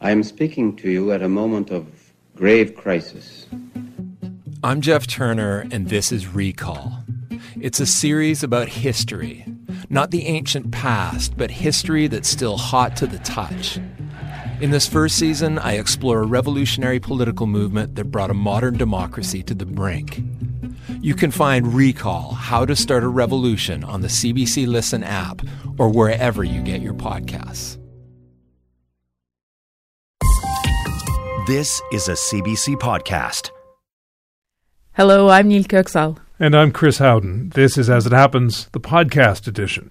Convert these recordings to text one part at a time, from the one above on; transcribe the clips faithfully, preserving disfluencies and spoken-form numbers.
I am speaking to you at a moment of grave crisis. I'm Jeff Turner, and this is Recall. It's a series about history. Not the ancient past, but history that's still hot to the touch. In this first season, I explore a revolutionary political movement that brought a modern democracy to the brink. You can find Recall, How to Start a Revolution on the C B C Listen app or wherever you get your podcasts. This is a C B C podcast. Hello, I'm Neil Köksal. And I'm Chris Howden. This is As It Happens, the podcast edition.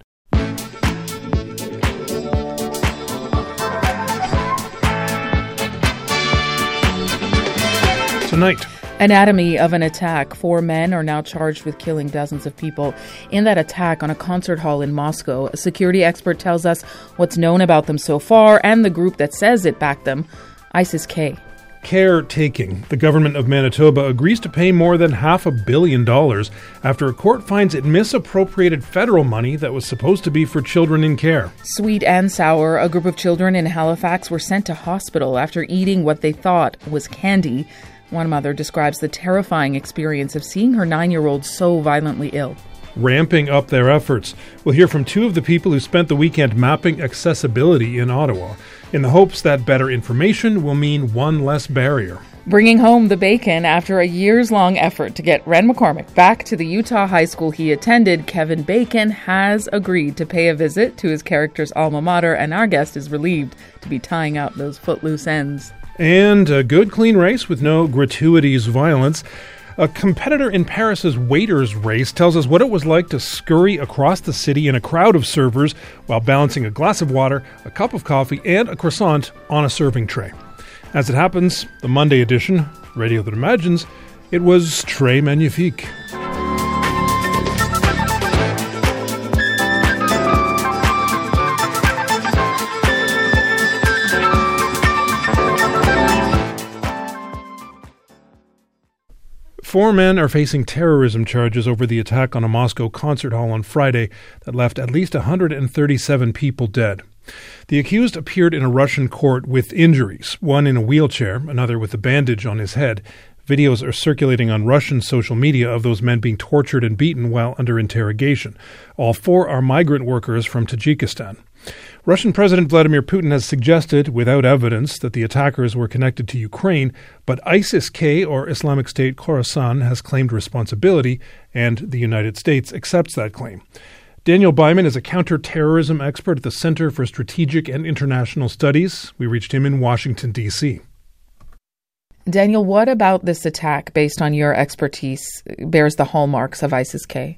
Tonight, Anatomy of an attack. Four men are now charged with killing dozens of people in that attack on a concert hall in Moscow. A security expert tells us what's known about them so far and the group that says it backed them, ISIS-K. Caretaking. The government of Manitoba agrees to pay more than half a billion dollars after a court finds it misappropriated federal money that was supposed to be for children in care. Sweet and sour. A group of children in Halifax were sent to hospital after eating what they thought was candy. One mother describes the terrifying experience of seeing her nine-year-old so violently ill. Ramping up their efforts. We'll hear from two of the people who spent the weekend mapping accessibility in Ottawa, in the hopes that better information will mean one less barrier. Bringing home the bacon after a years-long effort to get Ren McCormick back to the Utah high school he attended, Kevin Bacon has agreed to pay a visit to his character's alma mater, and our guest is relieved to be tying up those footloose ends. And a good, clean race with no gratuitous violence. A competitor in Paris's waiters race tells us what it was like to scurry across the city in a crowd of servers while balancing a glass of water, a cup of coffee, and a croissant on a serving tray. As it happens, the Monday edition, Radio That Imagines, it was Très Magnifique. Four men are facing terrorism charges over the attack on a Moscow concert hall on Friday that left at least one hundred thirty-seven people dead. The accused appeared in a Russian court with injuries, one in a wheelchair, another with a bandage on his head. Videos are circulating on Russian social media of those men being tortured and beaten while under interrogation. All four are migrant workers from Tajikistan. Russian President Vladimir Putin has suggested, without evidence, that the attackers were connected to Ukraine, but ISIS-K, or Islamic State Khorasan, has claimed responsibility, and the United States accepts that claim. Daniel Byman is a counter-terrorism expert at the Center for Strategic and International Studies. We reached him in Washington, D C Daniel, what about this attack, based on your expertise, bears the hallmarks of ISIS-K?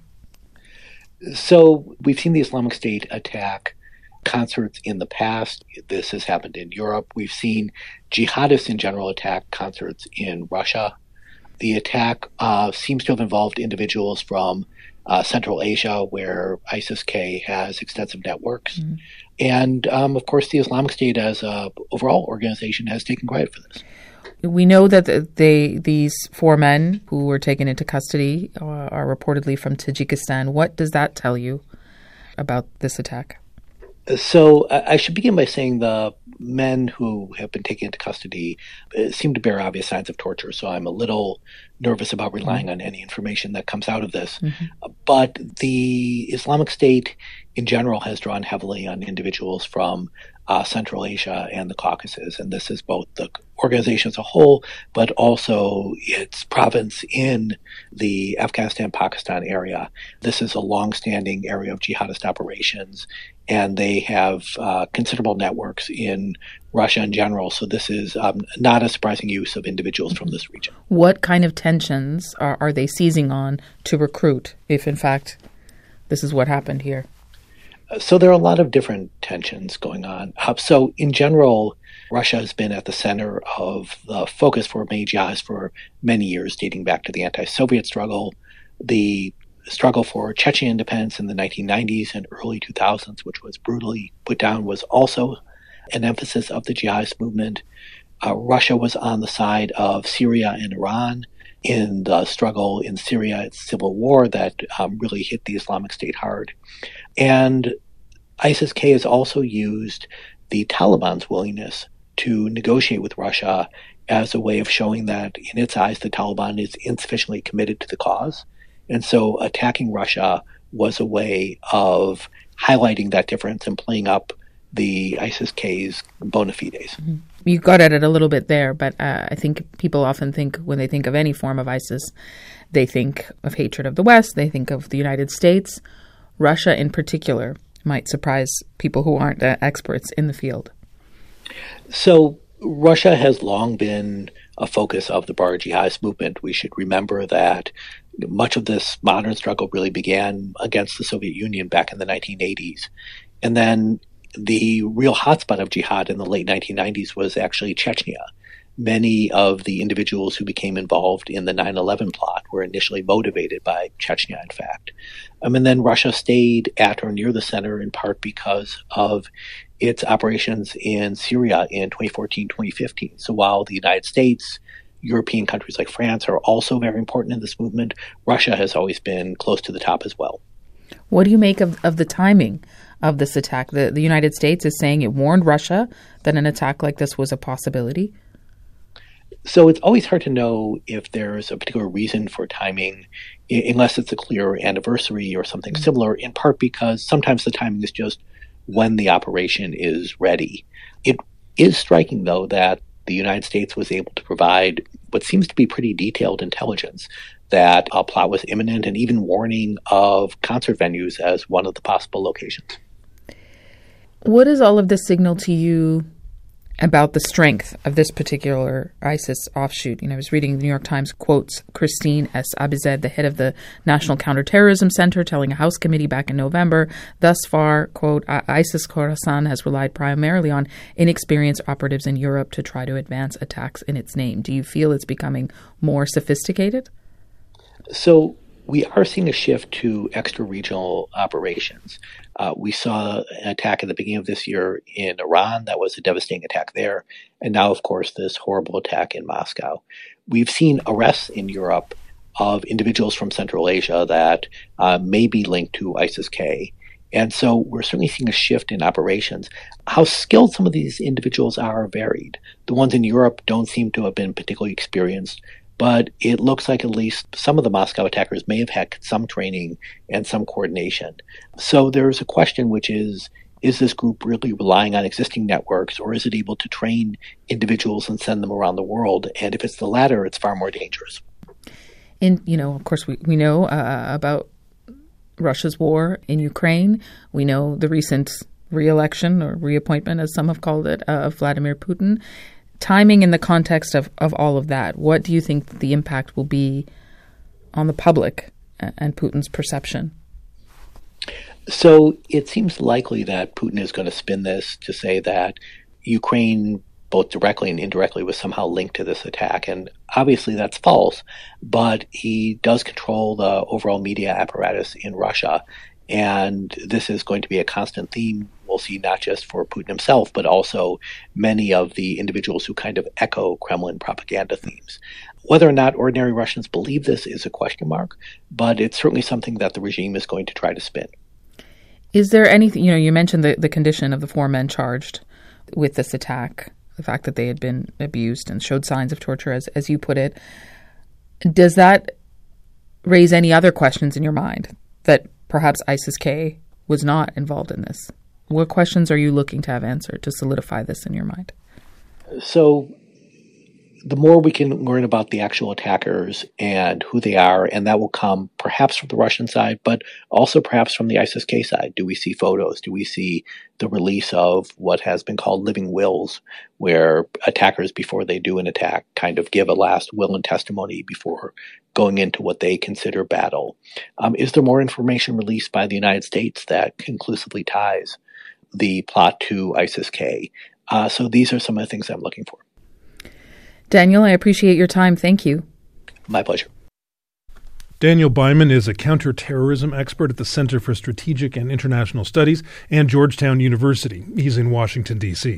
So we've seen the Islamic State attack concerts in the past. This has happened in Europe. We've seen jihadists in general attack concerts in Russia. The attack uh, seems to have involved individuals from uh, Central Asia, where ISIS-K has extensive networks. Mm-hmm. And, um, of course, the Islamic State as an overall organization has taken credit for this. We know that they, these four men who were taken into custody uh, are reportedly from Tajikistan. What does that tell you about this attack? So I should begin by saying the men who have been taken into custody seem to bear obvious signs of torture, so I'm a little nervous about relying on any information that comes out of this. Mm-hmm. But the Islamic State in general has drawn heavily on individuals from uh, Central Asia and the Caucasus, and this is both the organization as a whole, but also its province in the Afghanistan-Pakistan area. This is a long-standing area of jihadist operations, and they have uh, considerable networks in Russia in general, so this is um, not a surprising use of individuals from this region. What kind of tensions are, are they seizing on to recruit, if in fact this is what happened here? So there are a lot of different tensions going on. Uh, so in general, Russia has been at the center of the focus for many jihadists for many years, dating back to the anti-Soviet struggle, the struggle for Chechen independence in the nineteen nineties and early two thousands, which was brutally put down, was also an emphasis of the jihadist movement. Uh, Russia was on the side of Syria and Iran in the struggle in Syria, its civil war that um, really hit the Islamic State hard. And ISIS-K has also used the Taliban's willingness to negotiate with Russia as a way of showing that, in its eyes, the Taliban is insufficiently committed to the cause. And so attacking Russia was a way of highlighting that difference and playing up the ISIS-K's bona fides. Mm-hmm. You got at it a little bit there, but uh, I think people often think, when they think of any form of ISIS, they think of hatred of the West, they think of the United States. Russia in particular might surprise people who aren't uh, experts in the field. So Russia has long been a focus of the broader jihadist movement. We should remember that much of this modern struggle really began against the Soviet Union back in the nineteen eighties. And then the real hotspot of jihad in the late nineteen nineties was actually Chechnya. Many of the individuals who became involved in the nine eleven plot were initially motivated by Chechnya, in fact. Um, and then Russia stayed at or near the center in part because of its operations in Syria in twenty fourteen, twenty fifteen. So while the United States, European countries like France are also very important in this movement, Russia has always been close to the top as well. What do you make of, of the timing of this attack? The, the United States is saying it warned Russia that an attack like this was a possibility. So it's always hard to know if there's a particular reason for timing, unless it's a clear anniversary or something similar, in part because sometimes the timing is just when the operation is ready. It is striking, though, that the United States was able to provide what seems to be pretty detailed intelligence that a plot was imminent, and even warning of concert venues as one of the possible locations. What does all of this signal to you about the strength of this particular ISIS offshoot? You know, I was reading the New York Times quotes Christine S. Abized, the head of the National Counterterrorism Center, telling a House committee back in November, thus far, quote, ISIS Khorasan has relied primarily on inexperienced operatives in Europe to try to advance attacks in its name. Do you feel it's becoming more sophisticated? So we are seeing a shift to extra-regional operations. Uh, we saw an attack at the beginning of this year in Iran. That was a devastating attack there. And now, of course, this horrible attack in Moscow. We've seen arrests in Europe of individuals from Central Asia that uh, may be linked to ISIS-K. And so we're certainly seeing a shift in operations. How skilled some of these individuals are varied. The ones in Europe don't seem to have been particularly experienced, but it looks like at least some of the Moscow attackers may have had some training and some coordination. So there's a question, which is, is this group really relying on existing networks, or is it able to train individuals and send them around the world? And if it's the latter, it's far more dangerous. And, you know, of course, we, we know uh, about Russia's war in Ukraine. We know the recent re-election or reappointment, as some have called it, uh, of Vladimir Putin. Timing in the context of, of all of that, what do you think the impact will be on the public and Putin's perception? So it seems likely that Putin is going to spin this to say that Ukraine, both directly and indirectly, was somehow linked to this attack. And obviously that's false, but he does control the overall media apparatus in Russia. And this is going to be a constant theme we'll see, not just for Putin himself, but also many of the individuals who kind of echo Kremlin propaganda themes. Whether or not ordinary Russians believe this is a question mark, but it's certainly something that the regime is going to try to spin. Is there anything, you know, you mentioned the, the condition of the four men charged with this attack, the fact that they had been abused and showed signs of torture, as, as you put it. Does that raise any other questions in your mind that perhaps ISIS-K was not involved in this? What questions are you looking to have answered to solidify this in your mind? So the more we can learn about the actual attackers and who they are, and that will come perhaps from the Russian side, but also perhaps from the ISIS-K side. Do we see photos? Do we see the release of what has been called living wills, where attackers, before they do an attack, kind of give a last will and testimony before going into what they consider battle? Um, is there more information released by the United States that conclusively ties the plot to ISIS-K? Uh, so these are some of the things I'm looking for. Daniel, I appreciate your time. Thank you. My pleasure. Daniel Byman is a counterterrorism expert at the Center for Strategic and International Studies and Georgetown University. He's in Washington, D C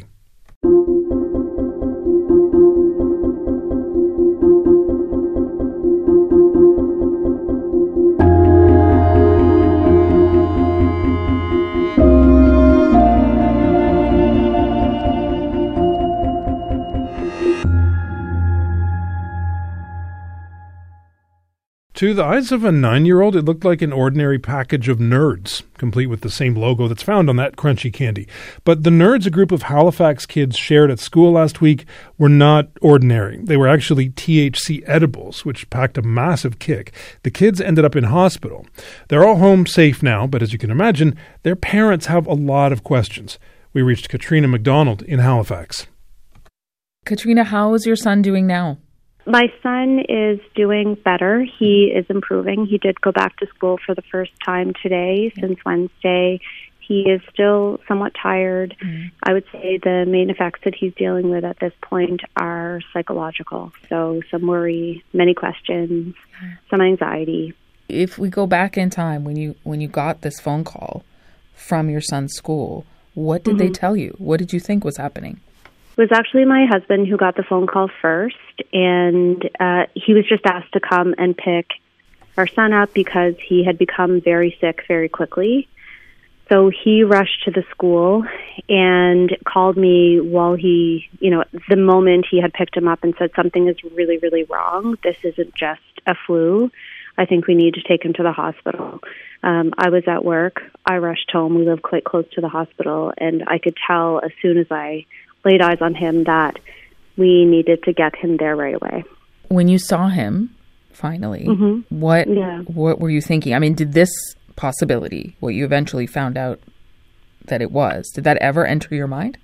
To the eyes of a nine-year-old, it looked like an ordinary package of Nerds, complete with the same logo that's found on that crunchy candy. But the Nerds a group of Halifax kids shared at school last week were not ordinary. They were actually T H C edibles, which packed a massive kick. The kids ended up in hospital. They're all home safe now, but as you can imagine, their parents have a lot of questions. We reached Katrina McDonald in Halifax. Katrina, how is your son doing now? My son is doing better. He is improving. He did go back to school for the first time today since Wednesday. He is still somewhat tired. Mm. I would say the main effects that he's dealing with at this point are psychological. So some worry, many questions, some anxiety. If we go back in time, when you when you got this phone call from your son's school, what did mm-hmm. they tell you? What did you think was happening? It was actually my husband who got the phone call first, and uh, he was just asked to come and pick our son up because he had become very sick very quickly. So he rushed to the school and called me while he, you know, the moment he had picked him up and said, something is really, really wrong. This isn't just a flu. I think we need to take him to the hospital. Um, I was at work. I rushed home. We live quite close to the hospital, and I could tell as soon as I laid eyes on him that we needed to get him there right away. When you saw him, finally, mm-hmm. what yeah. what were you thinking? I mean, did this possibility, what you eventually found out that it was, did that ever enter your mind?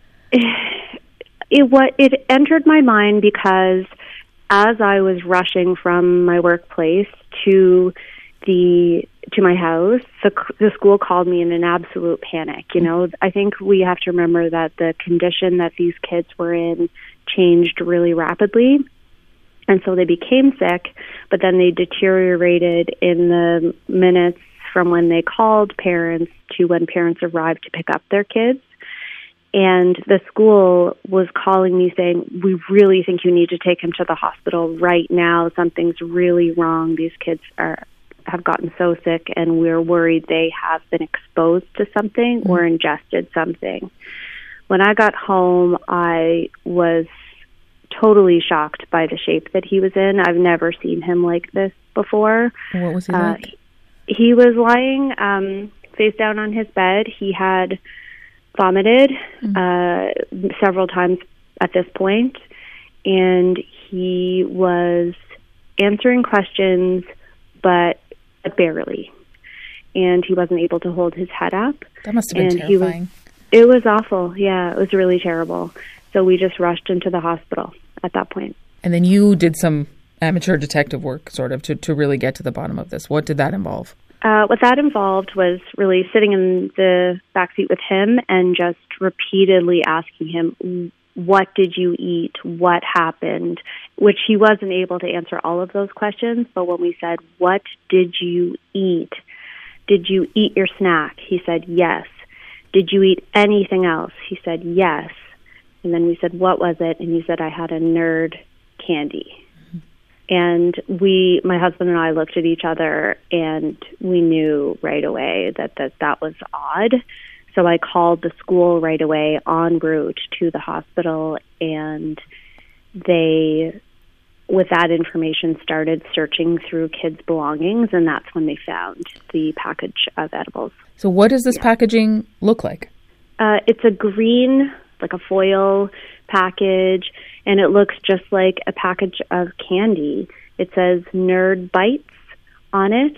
It what it entered my mind because as I was rushing from my workplace to the to my house, the, the school called me in an absolute panic. You know, I think we have to remember that the condition that these kids were in changed really rapidly. And so they became sick, but then they deteriorated in the minutes from when they called parents to when parents arrived to pick up their kids. And the school was calling me saying, we really think you need to take him to the hospital right now. Something's really wrong. These kids are have gotten so sick, and we're worried they have been exposed to something mm-hmm. or ingested something. When I got home, I was totally shocked by the shape that he was in. I've never seen him like this before. What was he uh, like? He was lying um, face down on his bed. He had vomited mm-hmm. uh, several times at this point, and he was answering questions, but barely. And he wasn't able to hold his head up. That must have been and terrifying. He was, it was awful. Yeah, it was really terrible. So we just rushed into the hospital at that point. And then you did some amateur detective work, sort of, to, to really get to the bottom of this. What did that involve? Uh, what that involved was really sitting in the backseat with him and just repeatedly asking him, what did you eat? What happened? Which he wasn't able to answer all of those questions. But when we said, what did you eat? Did you eat your snack? He said, yes. Did you eat anything else? He said, yes. And then we said, what was it? And he said, I had a Nerd candy. Mm-hmm. And we, my husband and I looked at each other, and we knew right away that that, that was odd. So I called the school right away en route to the hospital, and they, with that information, started searching through kids' belongings, and that's when they found the package of edibles. So what does this yeah. packaging look like? Uh, it's a green, like a foil package, and it looks just like a package of candy. It says Nerd Bites on it,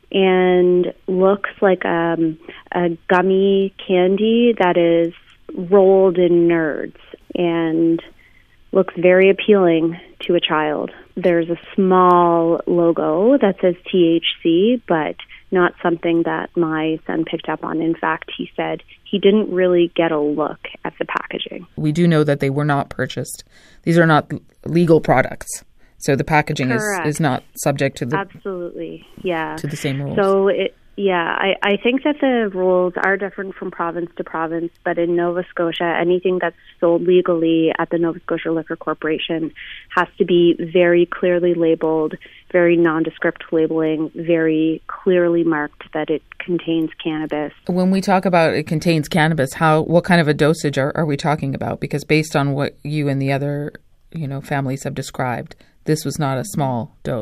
and looks like um, a gummy candy that is rolled in nerds and looks very appealing to a child. There's a small logo that says T H C, but not something that my son picked up on. In fact, he said he didn't really get a look at the packaging. We do know that they were not purchased. These are not legal products. So the packaging is, is not subject to the absolutely yeah to the same rules. So it yeah I, I think that the rules are different from province to province, but in Nova Scotia, anything that's sold legally at the Nova Scotia Liquor Corporation has to be very clearly labeled, very nondescript labeling, very clearly marked that it contains cannabis. When we talk about it contains cannabis, how what kind of a dosage are, are we talking about? Because based on what you and the other you know families have described, this was not a small dose.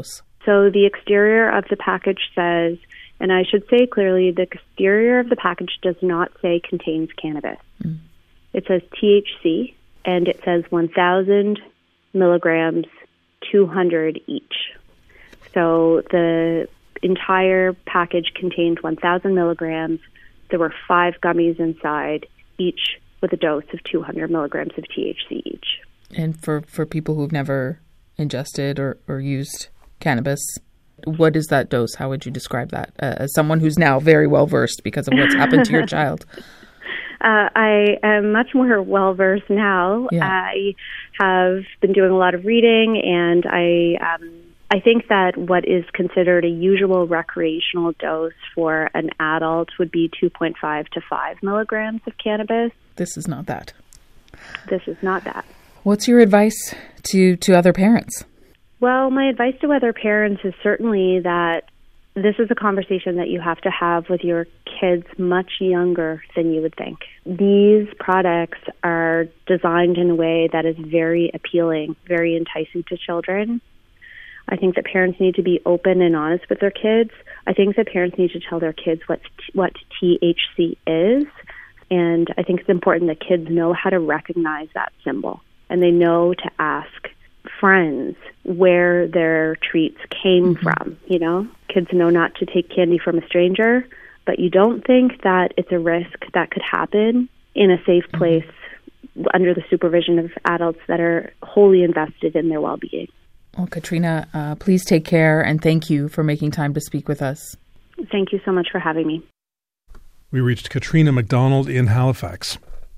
So the exterior of the package says, and I should say clearly, the exterior of the package does not say contains cannabis. Mm. It says T H C, and it says one thousand milligrams, two hundred each. So the entire package contained one thousand milligrams. There were five gummies inside, each with a dose of two hundred milligrams of T H C each. And for, for people who've never ingested or, or used cannabis, what is that dose? How would you describe that uh, as someone who's now very well versed because of what's happened to your child? Uh, I am much more well-versed now. Yeah. I have been doing a lot of reading, and I um, I think that what is considered a usual recreational dose for an adult would be two point five to five milligrams of cannabis. This is not that. This is not that. What's your advice to, to other parents? Well, my advice to other parents is certainly that this is a conversation that you have to have with your kids much younger than you would think. These products are designed in a way that is very appealing, very enticing to children. I think that parents need to be open and honest with their kids. I think that parents need to tell their kids what what T H C is, and I think it's important that kids know how to recognize that symbol, and they know to ask friends where their treats came mm-hmm. from. You know, kids know not to take candy from a stranger, but you don't think that it's a risk that could happen in a safe place mm-hmm. under the supervision of adults that are wholly invested in their well-being. Well, Katrina, uh, please take care, and thank you for making time to speak with us. Thank you so much for having me. We reached Katrina McDonald in Halifax.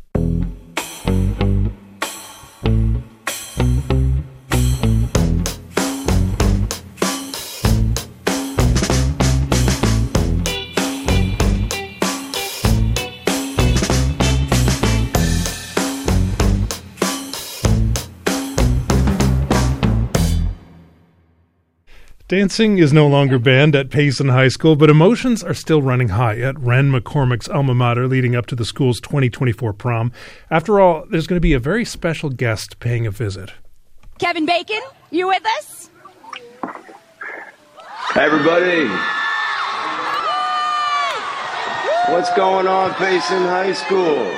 Dancing is no longer banned at Payson High School, but emotions are still running high at Ren McCormick's alma mater leading up to the school's twenty twenty-four prom. After all, there's going to be a very special guest paying a visit. Kevin Bacon, you with us? Hey, everybody. What's going on, Payson High School?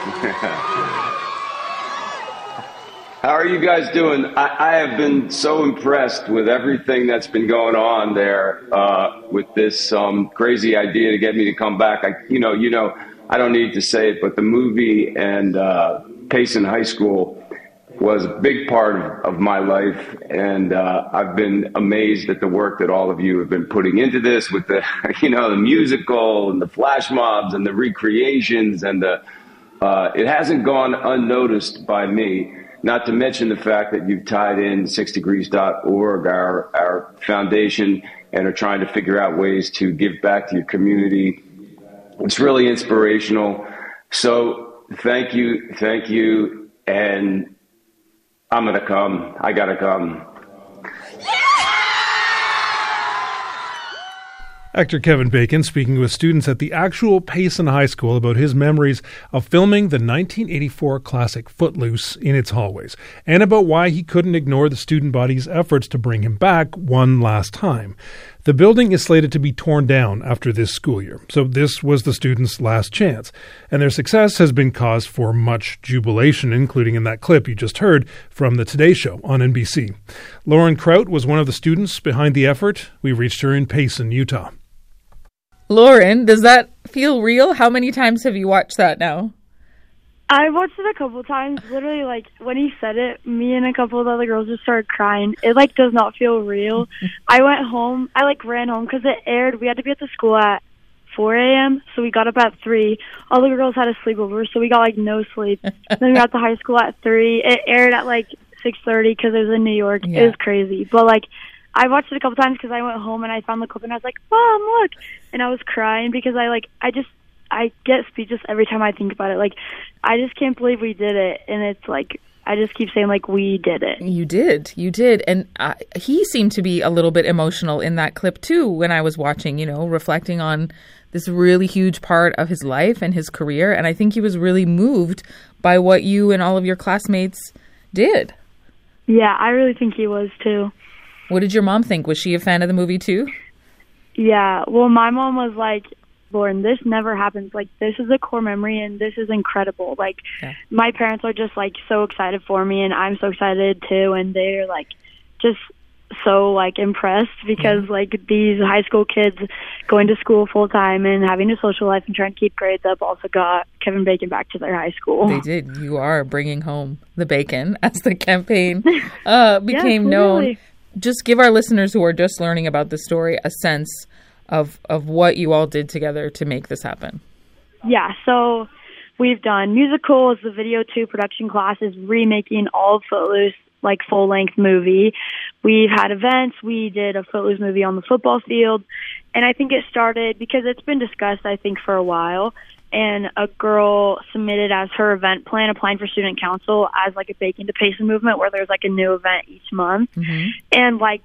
How are you guys doing? I, I have been so impressed with everything that's been going on there uh, with this um, crazy idea to get me to come back. I, you know, you know, I don't need to say it, but the movie and uh, Payson High School was a big part of, of my life, and uh, I've been amazed at the work that all of you have been putting into this with the, you know, the musical and the flash mobs and the recreations, and the uh, it hasn't gone unnoticed by me. Not to mention the fact that you've tied in six degrees dot org, our, our foundation, and are trying to figure out ways to give back to your community. It's really inspirational. So thank you, thank you, and I'm going to come. I got to come. Actor Kevin Bacon speaking with students at the actual Payson High School about his memories of filming the nineteen eighty-four classic Footloose in its hallways, and about why he couldn't ignore the student body's efforts to bring him back one last time. The building is slated to be torn down after this school year, so this was the students' last chance, and their success has been cause for much jubilation, including in that clip you just heard from the Today Show on N B C. Lauren Kraut was one of the students behind the effort. We reached her in Payson, Utah. Lauren, does that feel real? How many times have you watched that now? I watched it a couple times. Literally, like, when he said it, me and a couple of the other girls just started crying. It, like, does not feel real. I went home. I, like, ran home because it aired. We had to be at the school at four a.m., so we got up at three. All the girls had a sleepover, so we got, like, no sleep. Then we got to high school at three. It aired at, like, six thirty because it was in New York. Yeah. It was crazy. But, like, I watched it a couple times because I went home and I found the clip and I was like, Mom, look. And I was crying because I, like, I just, I get speechless every time I think about it. Like, I just can't believe we did it. And it's like, I just keep saying, like, we did it. You did. You did. And uh, he seemed to be a little bit emotional in that clip, too, when I was watching, you know, reflecting on this really huge part of his life and his career. And I think he was really moved by what you and all of your classmates did. Yeah, I really think he was, too. What did your mom think? Was she a fan of the movie too? Yeah. Well, my mom was like, Lauren, this never happens. Like, this is a core memory, and this is incredible. Like, yeah. my parents are just, like, so excited for me, and I'm so excited, too, and they're, like, just so, like, impressed because, yeah. like, these high school kids going to school full-time and having a social life and trying to keep grades up also got Kevin Bacon back to their high school. They did. You are bringing home the bacon as the campaign uh, became yes, known. Really. Just give our listeners who are just learning about the story a sense of of what you all did together to make this happen. Yeah, so we've done musicals, the Video two production classes, remaking all of Footloose, like full-length movie. We've had events. We did a Footloose movie on the football field. And I think it started because it's been discussed, I think, for a while. And a girl submitted as her event plan, applying for student council as like a Bacon to Payson movement where there's like a new event each month. Mm-hmm. And like,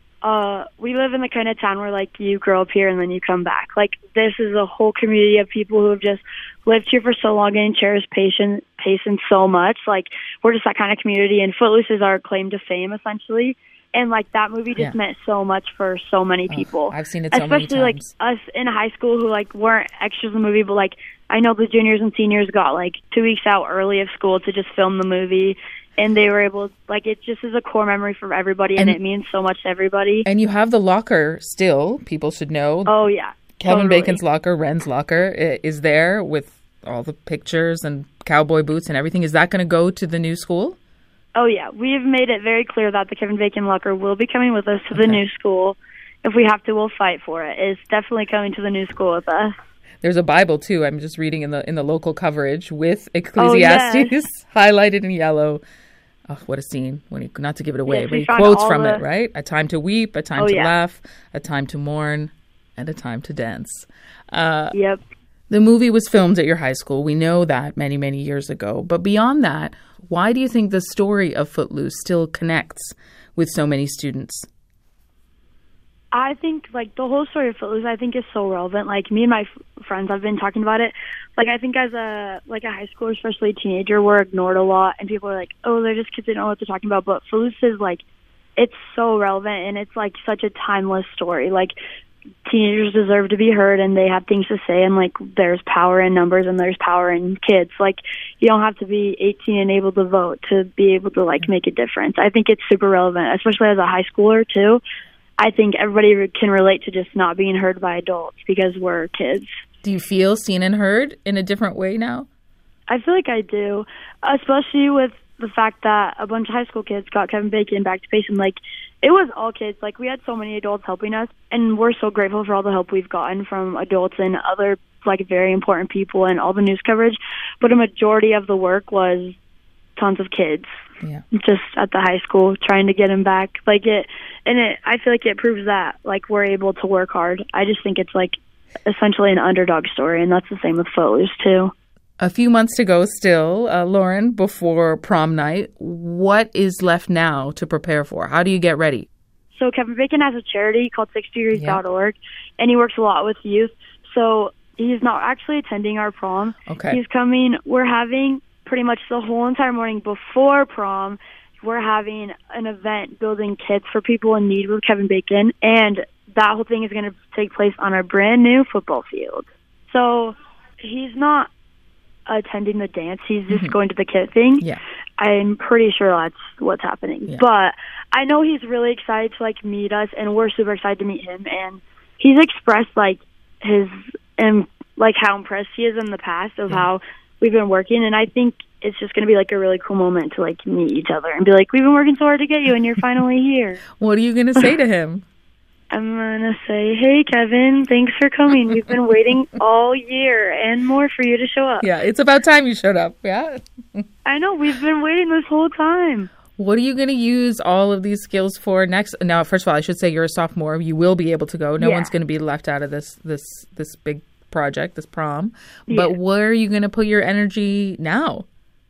Uh, we live in the kind of town where, like, you grow up here and then you come back. Like, this is a whole community of people who have just lived here for so long and cherish Payson, Payson so much. Like, we're just that kind of community, and Footloose is our claim to fame, essentially. And, like, that movie just yeah. meant so much for so many people. Oh, I've seen it so Especially, many times. like, us in high school who, like, weren't extras in the movie, but, like, I know the juniors and seniors got, like, two weeks out early of school to just film the movie. And they were able, like, it just is a core memory for everybody, and, and it means so much to everybody. And you have the locker still, people should know. Oh, yeah. Kevin totally. Bacon's locker, Ren's locker, is there with all the pictures and cowboy boots and everything. Is that going to go to the new school? Oh, yeah. We've made it very clear that the Kevin Bacon locker will be coming with us to okay. the new school. If we have to, we'll fight for it. It's definitely coming to the new school with us. There's a Bible, too. I'm just reading in the in the local coverage with Ecclesiastes oh, yes. highlighted in yellow. Oh, what a scene, when he, not to give it away, yes, but he quotes from the... it, right? A time to weep, a time oh, to yeah. laugh, a time to mourn, and a time to dance. Uh, yep. The movie was filmed at your high school. We know that many, many years ago. But beyond that, why do you think the story of Footloose still connects with so many students? I think, like, the whole story of Footloose, I think, is so relevant. Like, me and my f- friends have been talking about it. Like, I think as a, like, a high schooler, especially a teenager, we're ignored a lot. And people are like, oh, they're just kids, they don't know what they're talking about. But Footloose is, like, it's so relevant, and it's, like, such a timeless story. Like, teenagers deserve to be heard, and they have things to say. And, like, there's power in numbers, and there's power in kids. Like, you don't have to be eighteen and able to vote to be able to, like, make a difference. I think it's super relevant, especially as a high schooler, too. I think everybody can relate to just not being heard by adults because we're kids. Do you feel seen and heard in a different way now? I feel like I do, especially with the fact that a bunch of high school kids got Kevin Bacon back to Payson. Like, it was all kids. Like, we had so many adults helping us, and we're so grateful for all the help we've gotten from adults and other, like, very important people and all the news coverage. But a majority of the work was tons of kids. Yeah. Just at the high school, trying to get him back. Like it, and it, I feel like it proves that, like, we're able to work hard. I just think it's, like, essentially an underdog story, and that's the same with Footloose, too. A few months to go still, uh, Lauren, before prom night. What is left now to prepare for? How do you get ready? So Kevin Bacon has a charity called six degrees dot org, yeah. and he works a lot with youth. So he's not actually attending our prom. Okay. He's coming. We're having... pretty much the whole entire morning before prom, we're having an event building kits for people in need with Kevin Bacon, and that whole thing is going to take place on our brand new football field. So he's not attending the dance, he's just mm-hmm. going to the kit thing. Yeah. I'm pretty sure that's what's happening. Yeah. But I know he's really excited to, like, meet us, and we're super excited to meet him, and he's expressed, like, his, and like, how impressed he is in the past of yeah. how we've been working, and I think it's just going to be, like, a really cool moment to, like, meet each other and be like, we've been working so hard to get you, and you're finally here. What are you going to say to him? I'm going to say, hey, Kevin, thanks for coming. We've been waiting all year and more for you to show up. Yeah, it's about time you showed up, yeah? I know, we've been waiting this whole time. What are you going to use all of these skills for next? Now, first of all, I should say you're a sophomore. You will be able to go. No yeah. one's going to be left out of this this this big project, this prom. But yeah. where are you going to put your energy now?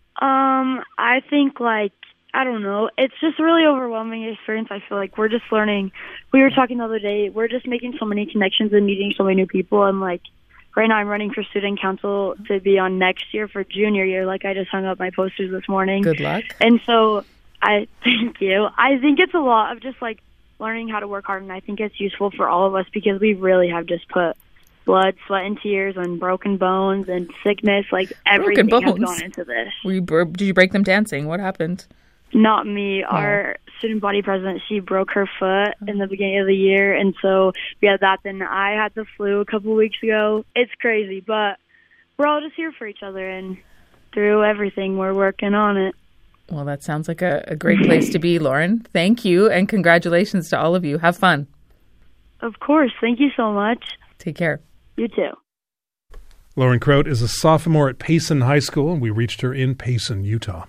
Um, I think, like, I don't know. It's just a really overwhelming experience. I feel like we're just learning. We were talking the other day. We're just making so many connections and meeting so many new people. And, like, right now I'm running for student council to be on next year for junior year. Like, I just hung up my posters this morning. Good luck. And so I thank you. I think it's a lot of just, like, learning how to work hard, and I think it's useful for all of us because we really have just put blood, sweat, and tears and broken bones and sickness. Like, everything has gone into this. Were you, did you break them dancing? What happened? Not me. Oh. Our student body president, she broke her foot in the beginning of the year, and so we had that. Then I had the flu a couple weeks ago. It's crazy, but we're all just here for each other, and through everything, we're working on it. Well, that sounds like a, a great place to be, Lauren. Thank you, and congratulations to all of you. Have fun. Of course. Thank you so much. Take care. You too. Lauren Kraut is a sophomore at Payson High School, and we reached her in Payson, Utah.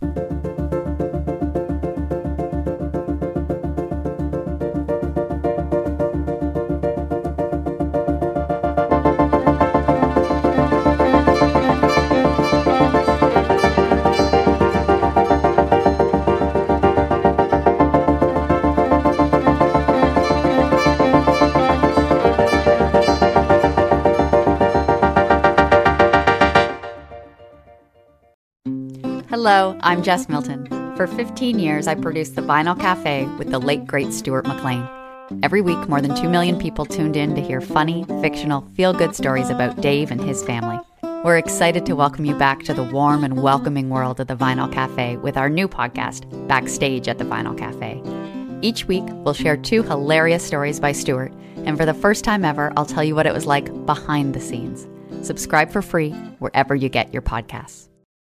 Hello, I'm Jess Milton. For fifteen years, I produced The Vinyl Cafe with the late, great Stuart McLean. Every week, more than two million people tuned in to hear funny, fictional, feel-good stories about Dave and his family. We're excited to welcome you back to the warm and welcoming world of The Vinyl Cafe with our new podcast, Backstage at The Vinyl Cafe. Each week, we'll share two hilarious stories by Stuart, and for the first time ever, I'll tell you what it was like behind the scenes. Subscribe for free wherever you get your podcasts.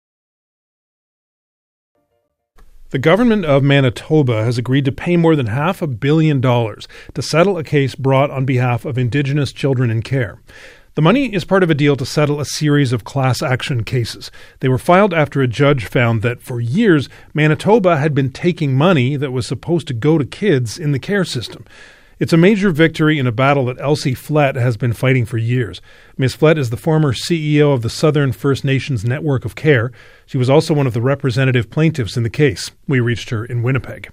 The government of Manitoba has agreed to pay more than half a billion dollars to settle a case brought on behalf of Indigenous children in care. The money is part of a deal to settle a series of class action cases. They were filed after a judge found that for years, Manitoba had been taking money that was supposed to go to kids in the care system. It's a major victory in a battle that Elsie Flett has been fighting for years. Miz Flett is the former C E O of the Southern First Nations Network of Care. She was also one of the representative plaintiffs in the case. We reached her in Winnipeg.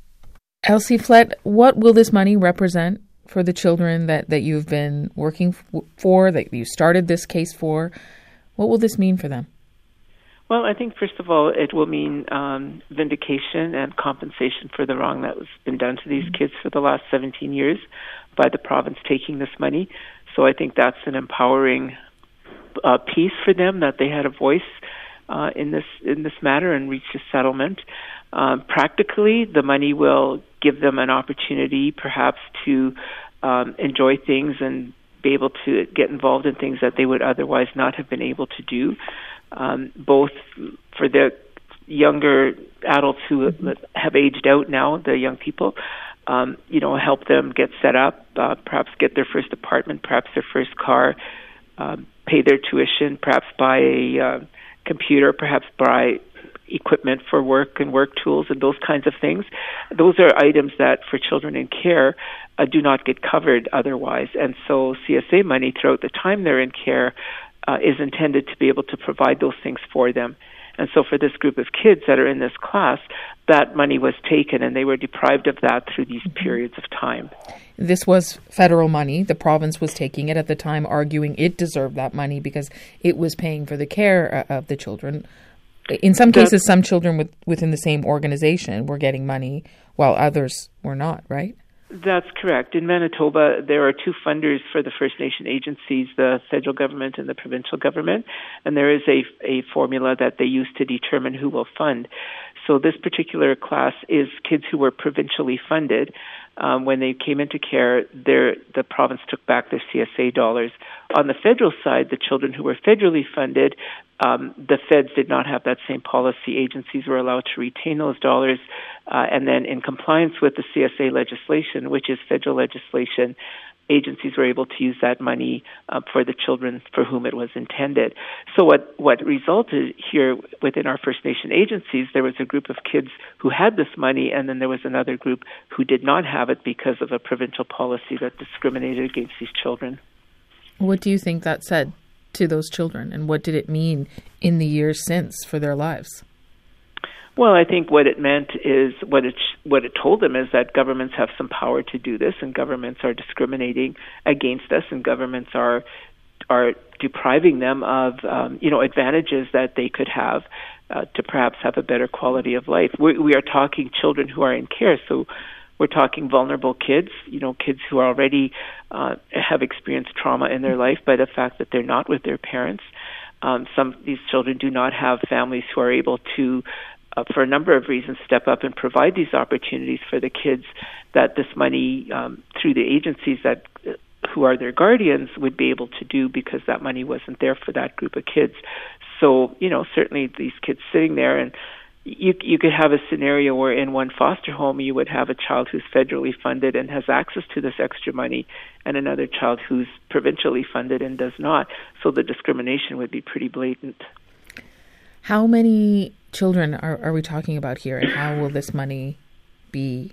Elsie Flett, what will this money represent for the children that, that you've been working for, that you started this case for? What will this mean for them? Well, I think, first of all, it will mean um, vindication and compensation for the wrong that has been done to these kids for the last seventeen years by the province taking this money. So I think that's an empowering uh, piece for them, that they had a voice uh, in this in this matter and reached a settlement. Um, practically, the money will give them an opportunity perhaps to um, enjoy things and be able to get involved in things that they would otherwise not have been able to do. Um, both for the younger adults who have aged out now, the young people, um, you know, help them get set up, uh, perhaps get their first apartment, perhaps their first car, um, pay their tuition, perhaps buy a uh, computer, perhaps buy equipment for work and work tools and those kinds of things. Those are items that for children in care uh, do not get covered otherwise. And so C S A money throughout the time they're in care Uh, is intended to be able to provide those things for them. And so for this group of kids that are in this class, that money was taken and they were deprived of that through these periods of time. This was federal money. The province was taking it at the time, arguing it deserved that money because it was paying for the care of the children. In some cases, some children with, within the same organization were getting money while others were not, right? That's correct. In Manitoba, there are two funders for the First Nation agencies, the federal government and the provincial government, and there is a, a formula that they use to determine who will fund. So this particular class is kids who were provincially funded. Um, when they came into care, the province took back their C S A dollars. On the federal side, the children who were federally funded, um, the feds did not have that same policy. Agencies were allowed to retain those dollars, uh, and then in compliance with the C S A legislation, which is federal legislation, agencies were able to use that money uh, for the children for whom it was intended. So what, what resulted here within our First Nation agencies, there was a group of kids who had this money, and then there was another group who did not have it because of a provincial policy that discriminated against these children. What do you think that said to those children, and what did it mean in the years since for their lives? Well, I think what it meant is, what it what it told them is that governments have some power to do this, and governments are discriminating against us, and governments are are depriving them of um, you know advantages that they could have uh, to perhaps have a better quality of life. We, we are talking children who are in care, so we're talking vulnerable kids, you know, kids who are already uh, have experienced trauma in their life by the fact that they're not with their parents. Um, some of these children do not have families who are able to, uh, for a number of reasons, step up and provide these opportunities for the kids that this money, um, through the agencies that uh, who are their guardians, would be able to do, because that money wasn't there for that group of kids. So, you know, certainly these kids sitting there, and you you could have a scenario where in one foster home you would have a child who's federally funded and has access to this extra money, and another child who's provincially funded and does not. So the discrimination would be pretty blatant. How many children are, are we talking about here, and how will this money be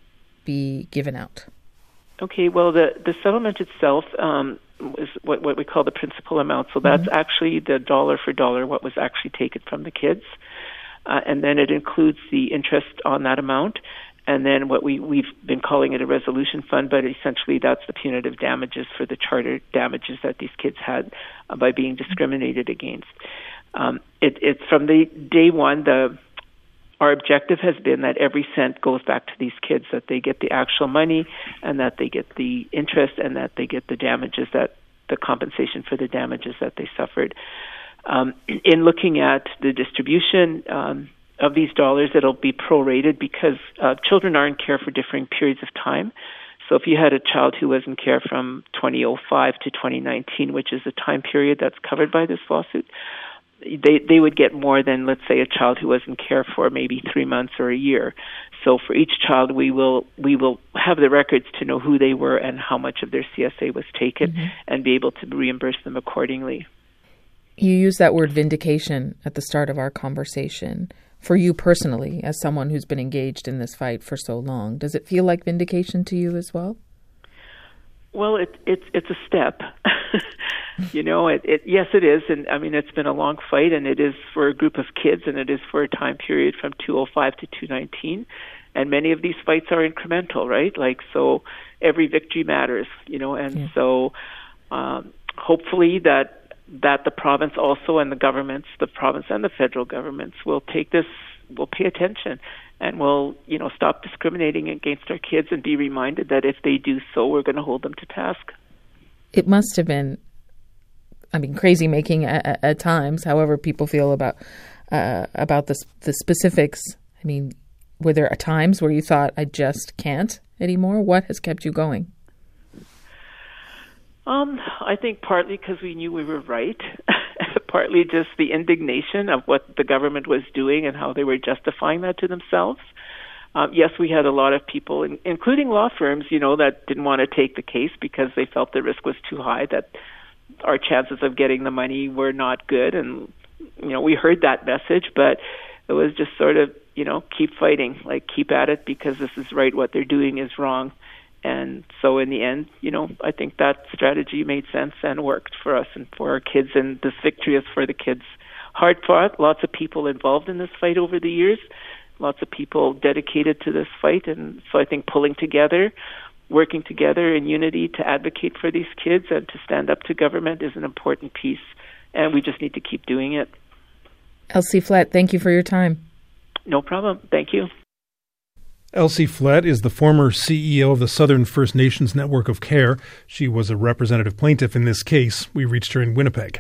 be given out? Okay, well, the, the settlement itself um, is what, what we call the principal amount. So that's mm-hmm. actually the dollar for dollar what was actually taken from the kids. Uh, and then it includes the interest on that amount. And then what we, we've been calling it a resolution fund, but essentially that's the punitive damages for the charter damages that these kids had uh, by being discriminated against. Um, it, it's from the day one, the our objective has been that every cent goes back to these kids, that they get the actual money and that they get the interest and that they get the damages, that the compensation for the damages that they suffered. Um, in looking at the distribution um, of these dollars, it'll be prorated because uh, children are in care for differing periods of time. So if you had a child who was in care from twenty oh five to twenty nineteen, which is the time period that's covered by this lawsuit, they they would get more than, let's say, a child who was in care for maybe three months or a year. So for each child, we will we will have the records to know who they were and how much of their C S A was taken, mm-hmm. and be able to reimburse them accordingly. You used that word vindication at the start of our conversation. For you personally, as someone who's been engaged in this fight for so long, does it feel like vindication to you as well? Well, it, it's it's a step. you know, it, it yes, it is. And I mean, it's been a long fight, and it is for a group of kids, and it is for a time period from two oh five to two nineteen. And many of these fights are incremental, right? Like, so every victory matters, you know, and yeah. so um, hopefully that that the province also, and the governments, the province and the federal governments, will take this, will pay attention, and will, you know, stop discriminating against our kids and be reminded that if they do so, we're going to hold them to task. It must have been, I mean, crazy making at, at times, however people feel about uh, about the, the specifics. I mean, were there times where you thought, I just can't anymore? What has kept you going? Um, I think partly because we knew we were right, partly just the indignation of what the government was doing and how they were justifying that to themselves. Um, yes, we had a lot of people, in, including law firms, you know, that didn't want to take the case because they felt the risk was too high, that our chances of getting the money were not good. And, you know, we heard that message, but it was just sort of, you know, keep fighting, like keep at it because this is right. What they're doing is wrong. And so in the end, you know, I think that strategy made sense and worked for us and for our kids. And this victory is for the kids. Hard fought, lots of people involved in this fight over the years, lots of people dedicated to this fight. And so I think pulling together, working together in unity to advocate for these kids and to stand up to government is an important piece. And we just need to keep doing it. Elsie Flett, thank you for your time. No problem. Thank you. Elsie Flett is the former C E O of the Southern First Nations Network of Care. She was a representative plaintiff in this case. We reached her in Winnipeg.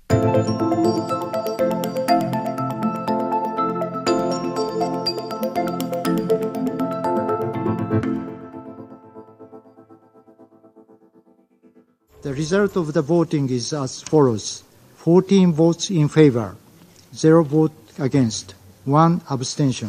The result of the voting is as follows. fourteen votes in favor, zero vote against, one abstention.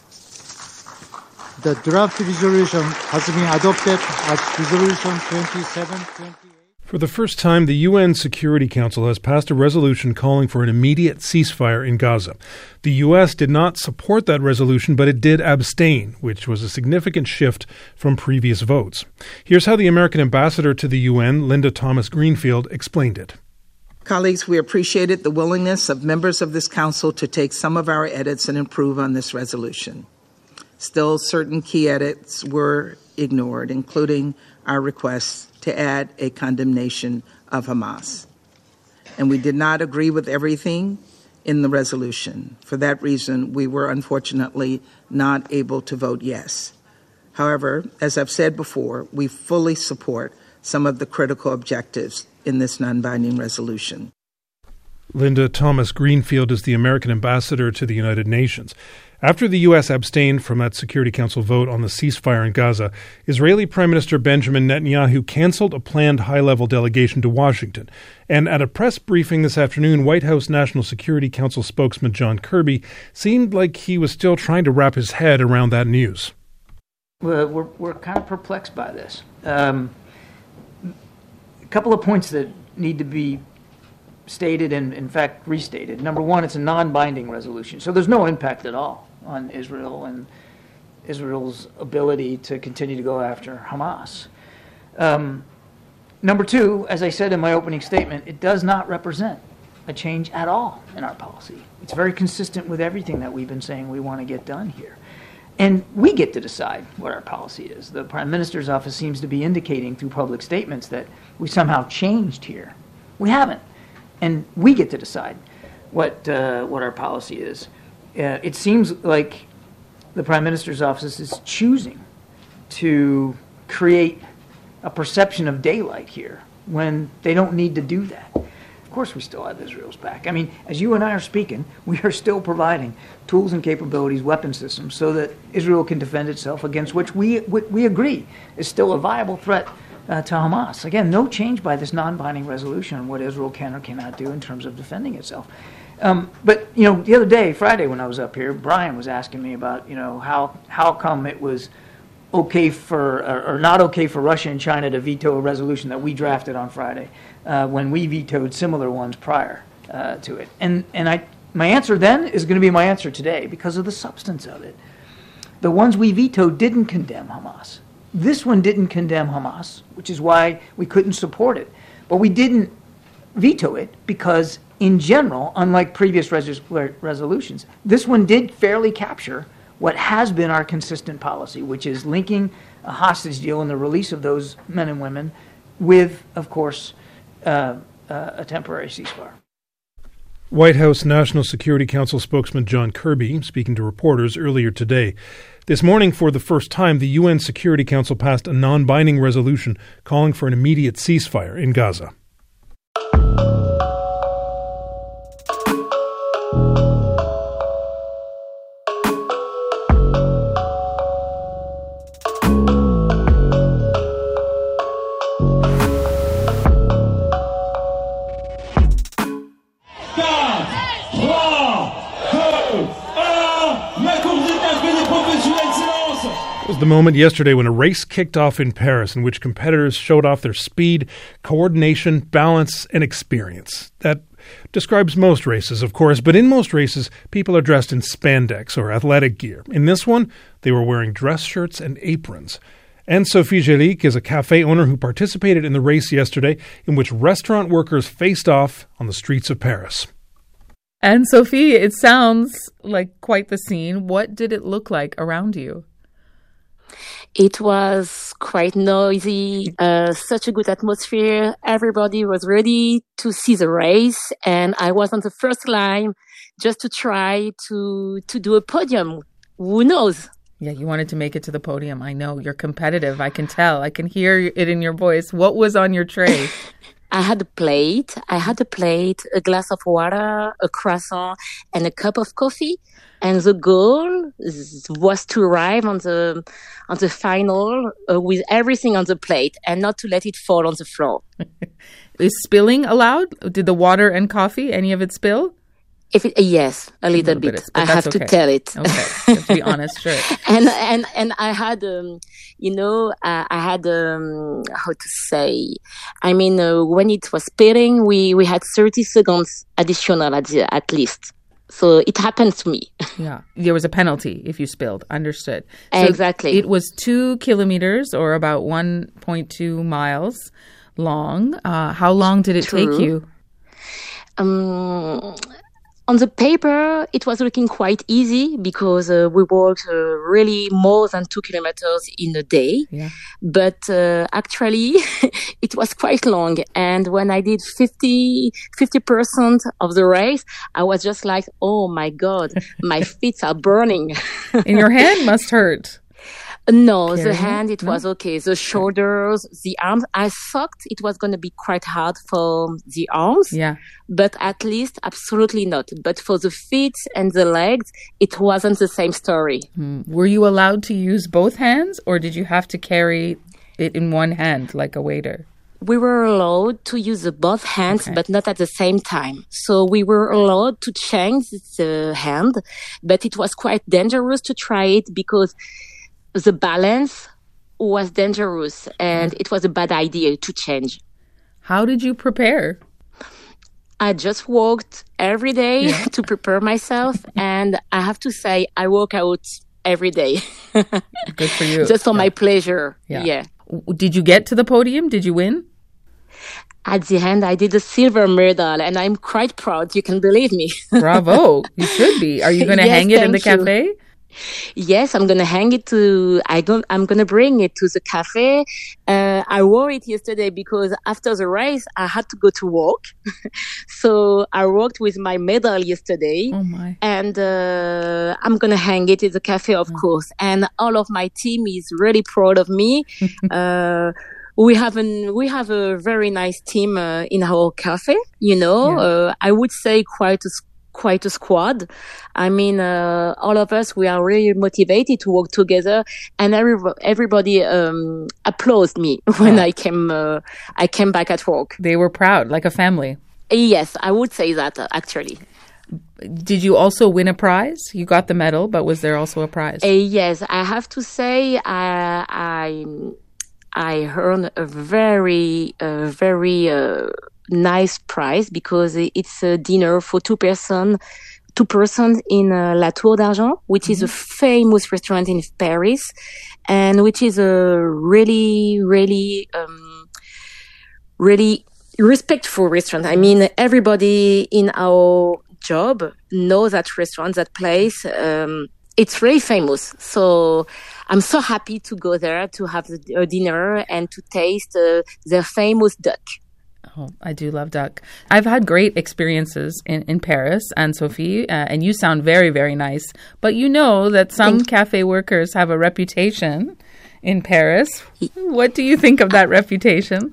The draft resolution has been adopted as Resolution twenty-seven twenty-eight. For the first time, the U N Security Council has passed a resolution calling for an immediate ceasefire in Gaza. The U S did not support that resolution, but it did abstain, which was a significant shift from previous votes. Here's how the American ambassador to the U N, Linda Thomas-Greenfield, explained it. Colleagues, we appreciated the willingness of members of this council to take some of our edits and improve on this resolution. Still, certain key edits were ignored, including our request to add a condemnation of Hamas. And we did not agree with everything in the resolution. For that reason, we were unfortunately not able to vote yes. However, as I've said before, we fully support some of the critical objectives in this non-binding resolution. Linda Thomas Greenfield is the American ambassador to the United Nations. After the U S abstained from that Security Council vote on the ceasefire in Gaza, Israeli Prime Minister Benjamin Netanyahu canceled a planned high-level delegation to Washington. And at a press briefing this afternoon, White House National Security Council spokesman John Kirby seemed like he was still trying to wrap his head around that news. Well, we're, we're kind of perplexed by this. Um, a couple of points that need to be stated and, in fact, restated. Number one, it's a non-binding resolution, so there's no impact at all on Israel and Israel's ability to continue to go after Hamas. Um, number two, as I said in my opening statement, it does not represent a change at all in our policy. It's very consistent with everything that we've been saying we want to get done here. And we get to decide what our policy is. The Prime Minister's office seems to be indicating through public statements that we somehow changed here. We haven't. And we get to decide what uh, what our policy is. Uh, it seems like the Prime Minister's office is choosing to create a perception of daylight here when they don't need to do that. Of course we still have Israel's back. I mean, as you and I are speaking, we are still providing tools and capabilities, weapon systems, so that Israel can defend itself against which we we agree is still a viable threat Uh, to Hamas. Again, no change by this non-binding resolution on what Israel can or cannot do in terms of defending itself. Um, but, you know, the other day, Friday, when I was up here, Brian was asking me about, you know, how how come it was okay for, or, or not okay for Russia and China to veto a resolution that we drafted on Friday uh, when we vetoed similar ones prior uh, to it. And, and I my answer then is going to be my answer today because of the substance of it. The ones we vetoed didn't condemn Hamas. This one didn't condemn Hamas, which is why we couldn't support it. But we didn't veto it because, in general, unlike previous res- resolutions, this one did fairly capture what has been our consistent policy, which is linking a hostage deal and the release of those men and women with, of course, uh, uh, a temporary ceasefire. White House National Security Council spokesman John Kirby speaking to reporters earlier today. This morning, for the first time, the U N Security Council passed a non-binding resolution calling for an immediate ceasefire in Gaza. The moment yesterday when a race kicked off in Paris in which competitors showed off their speed, coordination, balance, and experience. That describes most races, of course, but in most races, people are dressed in spandex or athletic gear. In this one, they were wearing dress shirts and aprons. And Sophie Gélique is a cafe owner who participated in the race yesterday in which restaurant workers faced off on the streets of Paris. And Sophie, it sounds like quite the scene. What did it look like around you? It was quite noisy, uh, such a good atmosphere. Everybody was ready to see the race, and I was on the first line just to try to to do a podium. Who knows? Yeah, you wanted to make it to the podium. I know. You're competitive. I can tell. I can hear it in your voice. What was on your tray? I had a plate. I had a plate, a glass of water, a croissant, and a cup of coffee. And the goal was to arrive on the on the final uh, with everything on the plate and not to let it fall on the floor. Is spilling allowed? Did the water and coffee, any of it spill? If it, yes, a little, a little bit. bit. I have okay. to tell it. Okay, you have to be honest, sure. and and and I had, um, you know, uh, I had um, how to say. I mean, uh, when it was spilling, we we had thirty seconds additional at the, at least. So it happened to me. Yeah, there was a penalty if you spilled. Understood. So exactly. It was two kilometers or about one point two miles long. Uh, how long did it True. take you? Um. On the paper, it was looking quite easy because uh, we walked uh, really more than two kilometers in a day. Yeah. But uh, actually, it was quite long. And when I did fifty, fifty percent of the race, I was just like, oh my God, my feet are burning. And your hand must hurt. No, the Carrying hand, it? it No? was okay. The shoulders, the arms. I thought it was going to be quite hard for the arms. Yeah. But at least absolutely not. But for the feet and the legs, it wasn't the same story. Hmm. Were you allowed to use both hands, or did you have to carry it in one hand like a waiter? We were allowed to use the both hands, Okay. but not at the same time. So we were allowed to change the hand, but it was quite dangerous to try it because the balance was dangerous and it was a bad idea to change. How did you prepare? I just walked every day Yeah. to prepare myself, and I have to say I work out every day. Good for you. Just for Yeah. my pleasure. Yeah. yeah. W- Did you get to the podium? Did you win? At the end, I did a silver medal, and I'm quite proud. You can believe me. Bravo. You should be. Are you going to Yes, hang it in the thank you. cafe? Yes, I'm gonna hang it to. I don't. I'm gonna bring it to the cafe. Uh, I wore it yesterday because after the race I had to go to work, so I worked with my medal yesterday. Oh my! And uh, I'm gonna hang it in the cafe, of course. And all of my team is really proud of me. uh, we have an we have a very nice team uh, in our cafe. You know, Yeah. uh, I would say quite a quite a squad. I mean, uh, all of us, we are really motivated to work together, and every, everybody um, applauded me when Oh. I came. Uh, I came back at work. They were proud, like a family. Yes, I would say that uh, actually. Did you also win a prize? You got the medal, but was there also a prize? Uh, yes, I have to say, I I, I earned a very, uh, very uh, nice prize because it's a dinner for two person, two persons in uh, La Tour d'Argent, which mm-hmm. is a famous restaurant in Paris, and which is a really, really, um, really respectful restaurant. I mean, everybody in our job knows that restaurant, that place. Um, it's really famous. So I'm so happy to go there to have a dinner and to taste uh, their famous duck. Oh, I do love duck. I've had great experiences in, in Paris, Anne-Sophie, uh, and you sound very, very nice. But you know that some cafe workers have a reputation in Paris. What do you think of that reputation?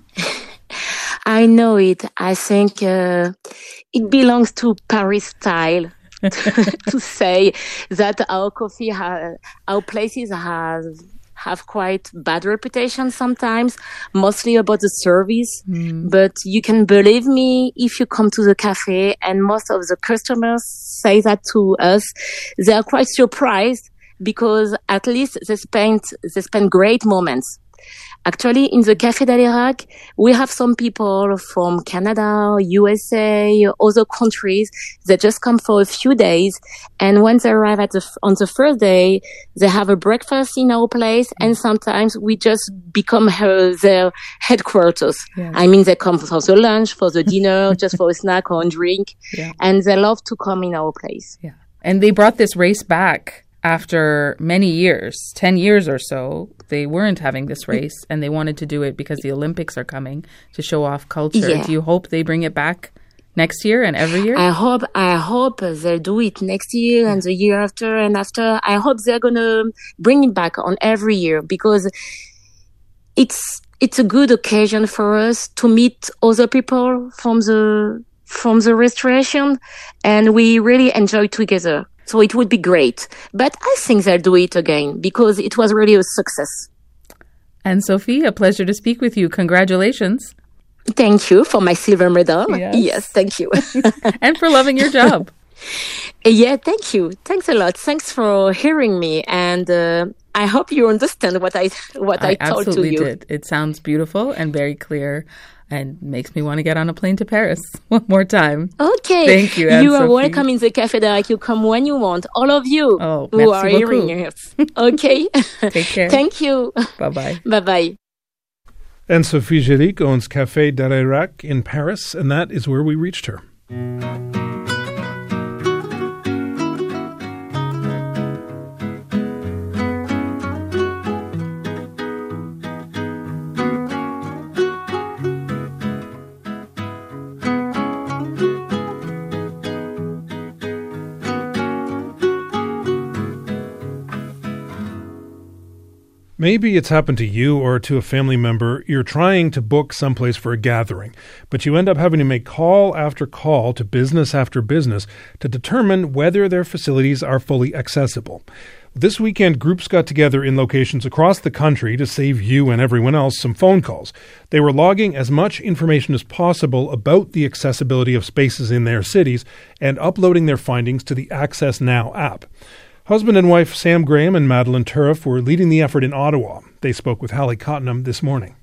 I know it. I think uh, it belongs to Paris style to say that our coffee, ha- our places have have quite bad reputation sometimes, mostly about the service. Mm. But you can believe me, if you come to the cafe, and most of the customers say that to us, they are quite surprised because at least they spend they spend great moments. Actually, in the Café d'Alerac, we have some people from Canada, U S A, other countries that just come for a few days. And when they arrive at the, on the first day, they have a breakfast in our place. And sometimes we just become her, their headquarters. Yes. I mean, they come for the lunch, for the dinner, just for a snack or a drink. Yeah. And they love to come in our place. Yeah. And they brought this race back. After many years, ten years or so, they weren't having this race and they wanted to do it because the Olympics are coming to show off culture. Yeah. Do you hope they bring it back next year and every year? I hope, I hope they'll do it next year and the year after and after. I hope they're going to bring it back on every year because it's, it's a good occasion for us to meet other people from the, from the restoration, and we really enjoy together. So it would be great. But I think they'll do it again because it was really a success. Anne-Sophie, a pleasure to speak with you. Congratulations. Thank you for my silver medal. Yes, yes thank you. And for loving your job. Yeah, thank you. Thanks a lot. Thanks for hearing me. And uh, I hope you understand what I what I, I told to you. absolutely did. It sounds beautiful and very clear. And makes me want to get on a plane to Paris one more time. Okay. Thank you, You are Anne-Sophie. welcome in the Café d'Alerac. You come when you want. All of you oh, who are hearing us. Okay. Take care. Thank you. Bye-bye. Bye-bye. Anne-Sophie Gélique owns Café d'Alerac in Paris, and that is where we reached her. Maybe it's happened to you or to a family member. You're trying to book someplace for a gathering, but you end up having to make call after call to business after business to determine whether their facilities are fully accessible. This weekend, groups got together in locations across the country to save you and everyone else some phone calls. They were logging as much information as possible about the accessibility of spaces in their cities and uploading their findings to the Access Now app. Husband and wife Sam Graham and Madeline Turriff were leading the effort in Ottawa. They spoke with Hallie Cottenham this morning.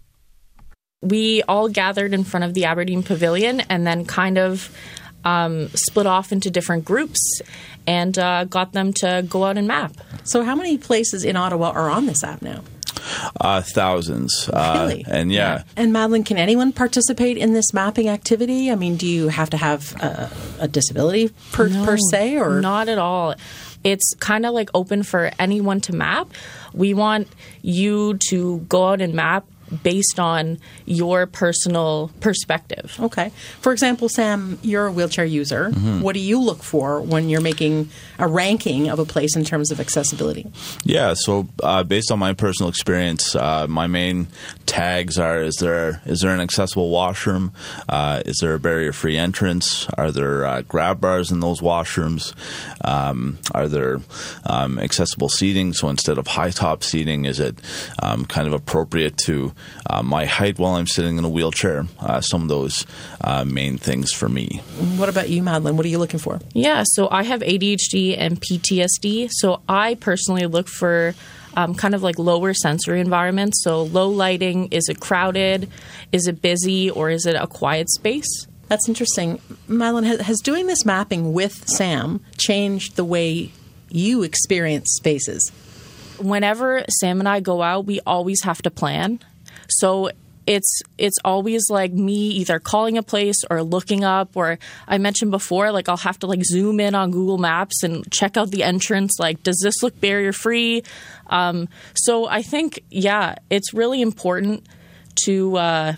We all gathered in front of the Aberdeen Pavilion and then kind of um, split off into different groups and uh, got them to go out and map. So how many places in Ottawa are on this app now? Uh, thousands. Really? Uh, and yeah. yeah. And Madeline, can anyone participate in this mapping activity? I mean, do you have to have a, a disability per, no, per se? Or not at all. It's kind of like open for anyone to map. We want you to go out and map based on your personal perspective. Okay. For example, Sam, you're a wheelchair user. Mm-hmm. What do you look for when you're making a ranking of a place in terms of accessibility? Yeah, so uh, based on my personal experience, uh, my main tags are, is there is there an accessible washroom? Uh, is there a barrier-free entrance? Are there uh, grab bars in those washrooms? Um, are there um, accessible seating? So instead of high-top seating, is it um, kind of appropriate to Uh, my height while I'm sitting in a wheelchair? Uh, some of those uh, main things for me. What about you, Madeline? What are you looking for? Yeah, so I have A D H D and P T S D. So I personally look for um, kind of like lower sensory environments. So low lighting. Is it crowded? Is it busy? Or is it a quiet space? That's interesting. Madeline, has, has doing this mapping with Sam changed the way you experience spaces? Whenever Sam and I go out, we always have to plan. So it's it's always like me either calling a place or looking up, or I mentioned before, like I'll have to like zoom in on Google Maps and check out the entrance. Like, does this look barrier free? Um, so I think, yeah, it's really important to uh,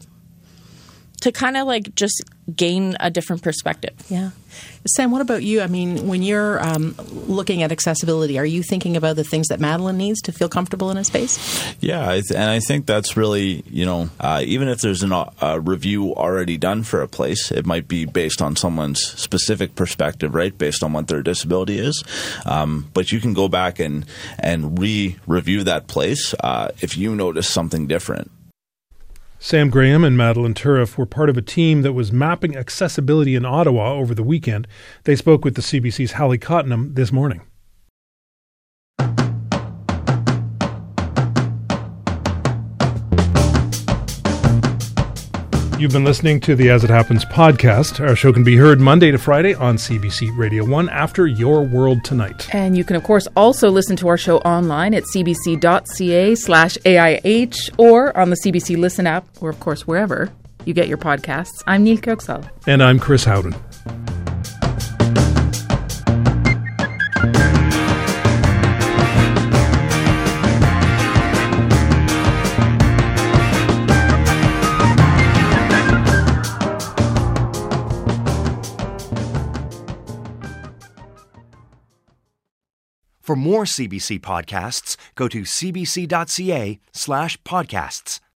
to kind of like just gain a different perspective. Yeah. Sam, what about you? I mean, when you're um, looking at accessibility, are you thinking about the things that Madeline needs to feel comfortable in a space? Yeah, I th- and I think that's really, you know, uh, even if there's an, a review already done for a place, it might be based on someone's specific perspective, right, based on what their disability is. Um, but you can go back and, and re-review that place uh, if you notice something different. Sam Graham and Madeline Turriff were part of a team that was mapping accessibility in Ottawa over the weekend. They spoke with the C B C's Hallie Cottenham this morning. You've been listening to the As It Happens podcast. Our show can be heard Monday to Friday on C B C Radio one after Your World Tonight. And you can, of course, also listen to our show online at cbc.ca slash AIH or on the C B C Listen app, or, of course, wherever you get your podcasts. I'm Neil Kirksall. And I'm Chris Howden. For more C B C podcasts, go to cbc.ca slash podcasts.